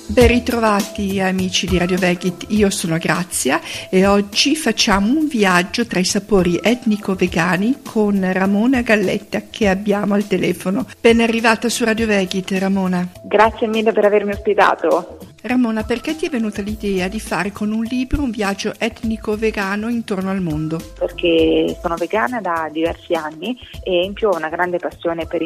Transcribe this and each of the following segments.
Ben ritrovati amici di Radio Vegit, io sono Grazia e oggi facciamo un viaggio tra i sapori etnico-vegani con Ramona Galletta che abbiamo al telefono. Ben arrivata su Radio Vegit, Ramona. Grazie mille per avermi ospitato. Ramona, perché ti è venuta l'idea di fare con un libro un viaggio etnico-vegano intorno al mondo? Perché sono vegana da diversi anni e in più ho una grande passione per i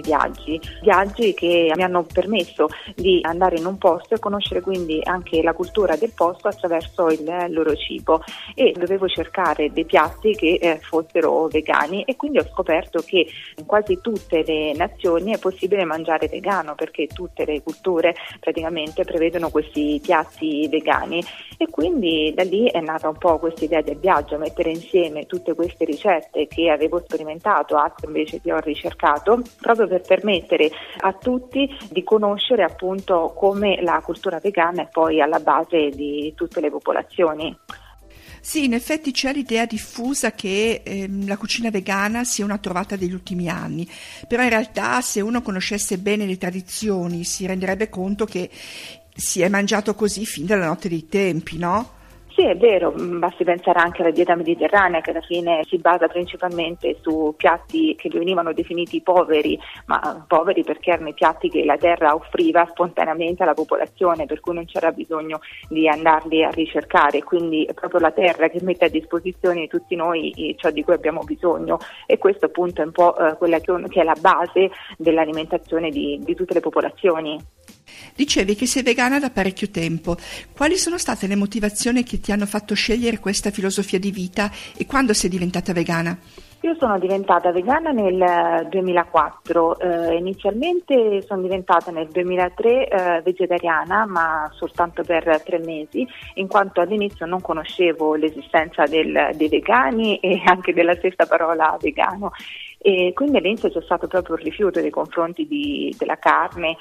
viaggi che mi hanno permesso di andare in un posto e conoscere quindi anche la cultura del posto attraverso il loro cibo, e dovevo cercare dei piatti che fossero vegani, e quindi ho scoperto che in quasi tutte le nazioni è possibile mangiare vegano, perché tutte le culture praticamente prevedono questi piatti vegani, e quindi da lì è nata un po' questa idea del viaggio, mettere insieme tutte queste ricette che avevo sperimentato, altre invece che ho ricercato, proprio per permettere a tutti di conoscere appunto come la cultura vegana è poi alla base di tutte le popolazioni. Sì, in effetti c'è l'idea diffusa che la cucina vegana sia una trovata degli ultimi anni, però in realtà se uno conoscesse bene le tradizioni si renderebbe conto che si è mangiato così fin dalla notte dei tempi, no? Sì, è vero, basti pensare anche alla dieta mediterranea, che alla fine si basa principalmente su piatti che venivano definiti poveri, ma poveri perché erano i piatti che la terra offriva spontaneamente alla popolazione, per cui non c'era bisogno di andarli a ricercare, quindi è proprio la terra che mette a disposizione di tutti noi ciò di cui abbiamo bisogno, e questo appunto è un po' quella che è la base dell'alimentazione di tutte le popolazioni. Dicevi che sei vegana da parecchio tempo. Quali sono state le motivazioni che ti hanno fatto scegliere questa filosofia di vita e quando sei diventata vegana? Io sono diventata vegana nel 2004, inizialmente sono diventata nel 2003 vegetariana, ma soltanto per 3 mesi, in quanto all'inizio non conoscevo l'esistenza dei vegani e anche della stessa parola vegano. E quindi all'inizio c'è stato proprio un rifiuto nei confronti della carne,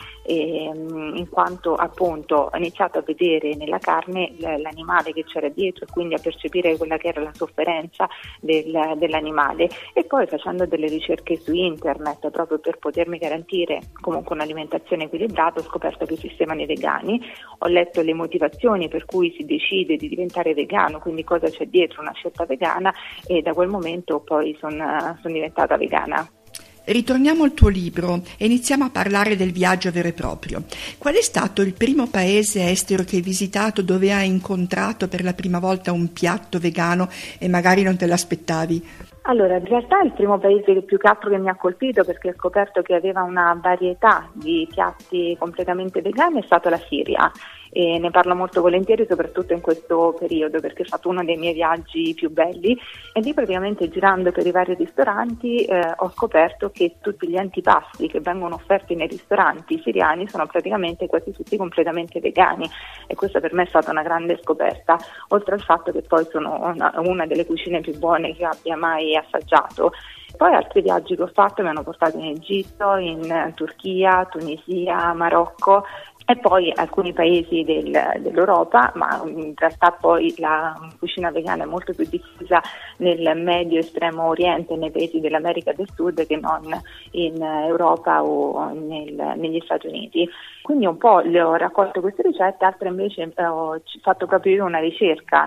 in quanto appunto ho iniziato a vedere nella carne l'animale che c'era dietro, e quindi a percepire quella che era la sofferenza dell'animale, e poi facendo delle ricerche su internet proprio per potermi garantire comunque un'alimentazione equilibrata ho scoperto che esistevano i vegani, ho letto le motivazioni per cui si decide di diventare vegano, quindi cosa c'è dietro una scelta vegana, e da quel momento poi sono diventata vegana. Ritorniamo al tuo libro e iniziamo a parlare del viaggio vero e proprio. Qual è stato il primo paese estero che hai visitato dove hai incontrato per la prima volta un piatto vegano e magari non te l'aspettavi? Allora, in realtà il primo paese che più che altro che mi ha colpito, perché ho scoperto che aveva una varietà di piatti completamente vegani, è stata la Siria, e ne parlo molto volentieri soprattutto in questo periodo perché è stato uno dei miei viaggi più belli, e lì praticamente girando per i vari ristoranti ho scoperto che tutti gli antipasti che vengono offerti nei ristoranti siriani sono praticamente quasi tutti completamente vegani, e questa per me è stata una grande scoperta, oltre al fatto che poi sono una delle cucine più buone che abbia mai assaggiato. Poi altri viaggi che ho fatto mi hanno portato in Egitto, in Turchia, Tunisia, Marocco, e poi alcuni paesi dell'Europa, ma in realtà poi la cucina vegana è molto più diffusa nel medio estremo oriente, nei paesi dell'America del Sud, che non in Europa o negli Stati Uniti. Quindi un po' le ho raccolto queste ricette, altre invece ho fatto proprio io una ricerca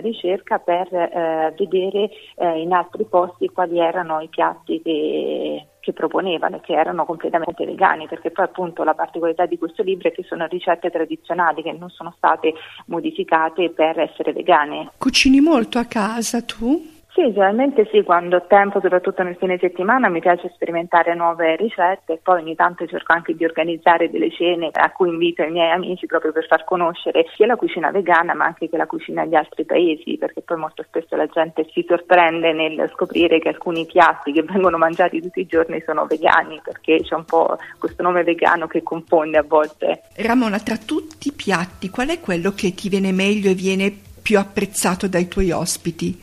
per vedere in altri posti quali erano i piatti che proponevano e che erano completamente vegani, perché poi appunto la particolarità di questo libro è che sono ricette tradizionali che non sono state modificate per essere vegane. Cucini molto a casa tu? Sì, generalmente sì, quando ho tempo, soprattutto nel fine settimana, mi piace sperimentare nuove ricette, e poi ogni tanto cerco anche di organizzare delle cene a cui invito i miei amici proprio per far conoscere sia la cucina vegana ma anche che la cucina di altri paesi, perché poi molto spesso la gente si sorprende nel scoprire che alcuni piatti che vengono mangiati tutti i giorni sono vegani, perché c'è un po' questo nome vegano che confonde a volte. Ramona, tra tutti i piatti, qual è quello che ti viene meglio e viene più apprezzato dai tuoi ospiti?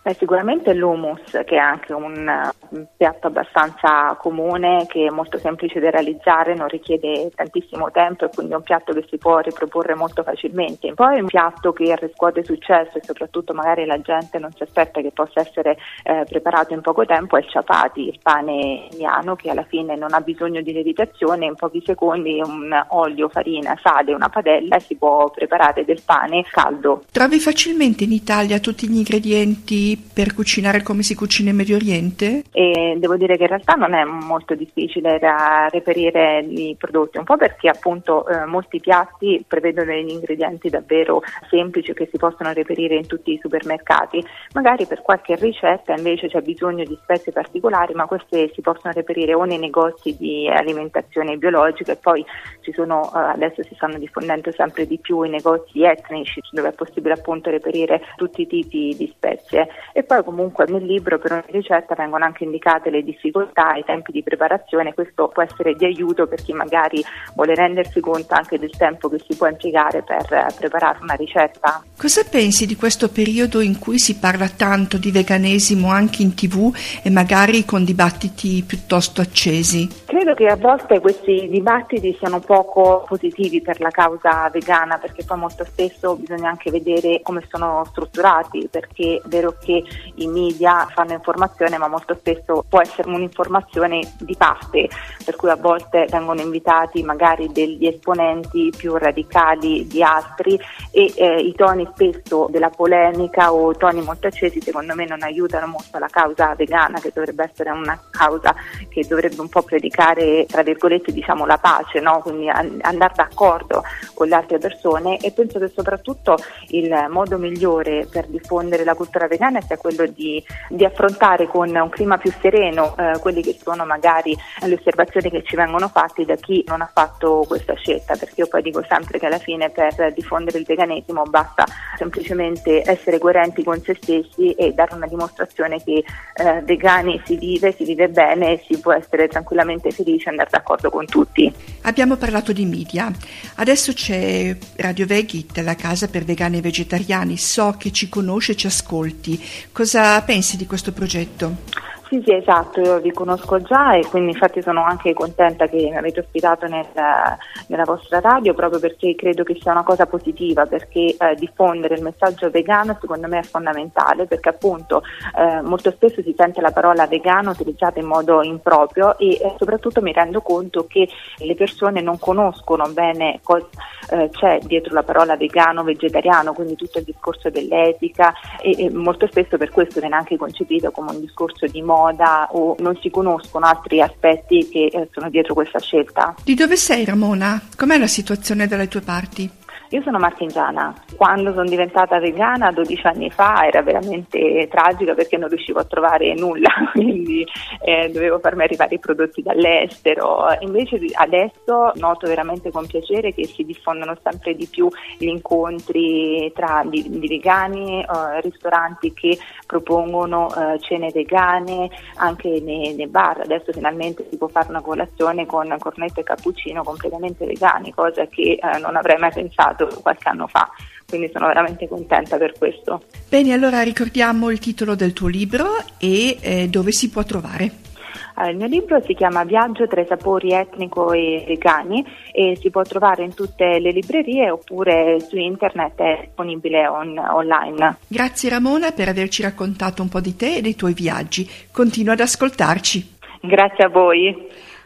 Sicuramente l'hummus, che è anche un piatto abbastanza comune, che è molto semplice da realizzare, non richiede tantissimo tempo e quindi è un piatto che si può riproporre molto facilmente. Poi un piatto che riscuote successo e soprattutto magari la gente non si aspetta che possa essere preparato in poco tempo è il chapati, il pane indiano, che alla fine non ha bisogno di lievitazione, in pochi secondi un olio, farina, sale, una padella e si può preparare del pane caldo. Trovi facilmente in Italia tutti gli ingredienti per cucinare come si cucina in Medio Oriente? E devo dire che in realtà non è molto difficile da reperire i prodotti, un po' perché appunto molti piatti prevedono degli ingredienti davvero semplici che si possono reperire in tutti i supermercati. Magari per qualche ricetta invece c'è bisogno di spezie particolari, ma queste si possono reperire o nei negozi di alimentazione biologica, e poi ci sono, adesso si stanno diffondendo sempre di più i negozi etnici dove è possibile appunto reperire tutti i tipi di spezie. E poi comunque nel libro per ogni ricetta vengono anche indicate le difficoltà, i tempi di preparazione. Questo può essere di aiuto per chi magari vuole rendersi conto anche del tempo che si può impiegare per preparare una ricetta. Cosa pensi di questo periodo in cui si parla tanto di veganesimo anche in TV e magari con dibattiti piuttosto accesi? Credo che a volte questi dibattiti siano poco positivi per la causa vegana, perché poi molto spesso bisogna anche vedere come sono strutturati, perché è vero che i media fanno informazione, ma molto spesso può essere un'informazione di parte, per cui a volte vengono invitati magari degli esponenti più radicali di altri e i toni spesso della polemica o toni molto accesi secondo me non aiutano molto la causa vegana, che dovrebbe essere una causa che dovrebbe un po' predicare, tra virgolette, diciamo la pace, no? Quindi andare d'accordo con le altre persone. E penso che soprattutto il modo migliore per diffondere la cultura vegana sia quello di affrontare con un clima più sereno quelli che sono magari le osservazioni che ci vengono fatte da chi non ha fatto questa scelta, perché io poi dico sempre che alla fine per diffondere il veganesimo basta semplicemente essere coerenti con se stessi e dare una dimostrazione che vegani si vive bene e si può essere tranquillamente felici e andare d'accordo con tutti. Abbiamo parlato di media, adesso c'è Radio Vegit, la casa per vegani e vegetariani. So che ci conosci e ci ascolti. Cosa pensi di questo progetto? Sì, esatto, io vi conosco già e quindi infatti sono anche contenta che mi avete ospitato nella vostra radio, proprio perché credo che sia una cosa positiva, perché diffondere il messaggio vegano secondo me è fondamentale, perché appunto molto spesso si sente la parola vegano utilizzata in modo improprio e soprattutto mi rendo conto che le persone non conoscono bene cosa c'è dietro la parola vegano, vegetariano, quindi tutto il discorso dell'etica e molto spesso per questo viene anche concepito come un discorso di moda o non si conoscono altri aspetti che sono dietro questa scelta. Di dove sei, Ramona? Com'è la situazione dalle tue parti? Io sono marchigiana. Quando sono diventata vegana 12 anni fa era veramente tragica perché non riuscivo a trovare nulla, quindi dovevo farmi arrivare i prodotti dall'estero. Invece adesso noto veramente con piacere che si diffondono sempre di più gli incontri di vegani, ristoranti che propongono cene vegane anche nei bar. Adesso finalmente si può fare una colazione con cornetto e cappuccino completamente vegani, cosa che non avrei mai pensato qualche anno fa, quindi sono veramente contenta per questo. Bene, allora ricordiamo il titolo del tuo libro e dove si può trovare. Il mio libro si chiama Viaggio tra i sapori etnico e vegani e si può trovare in tutte le librerie oppure su internet, è disponibile online. Grazie Ramona per averci raccontato un po' di te e dei tuoi viaggi. Continua ad ascoltarci. Grazie a voi.